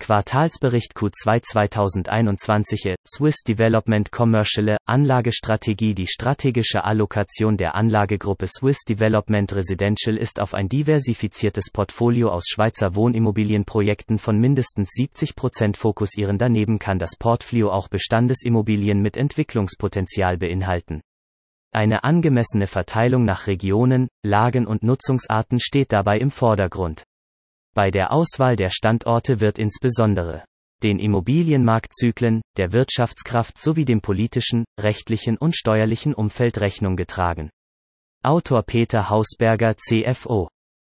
Quartalsbericht Q2 2021. Swiss Development Commercial Anlagestrategie. Die strategische Allokation der Anlagegruppe Swiss Development Residential ist auf ein diversifiziertes Portfolio aus Schweizer Wohnimmobilienprojekten von mindestens 70% fokussieren. Daneben kann das Portfolio auch Bestandesimmobilien mit Entwicklungspotenzial beinhalten. Eine angemessene Verteilung nach Regionen, Lagen und Nutzungsarten steht dabei im Vordergrund. Bei der Auswahl der Standorte wird insbesondere den Immobilienmarktzyklen, der Wirtschaftskraft sowie dem politischen, rechtlichen und steuerlichen Umfeld Rechnung getragen. Autor Peter Hausberger, CFO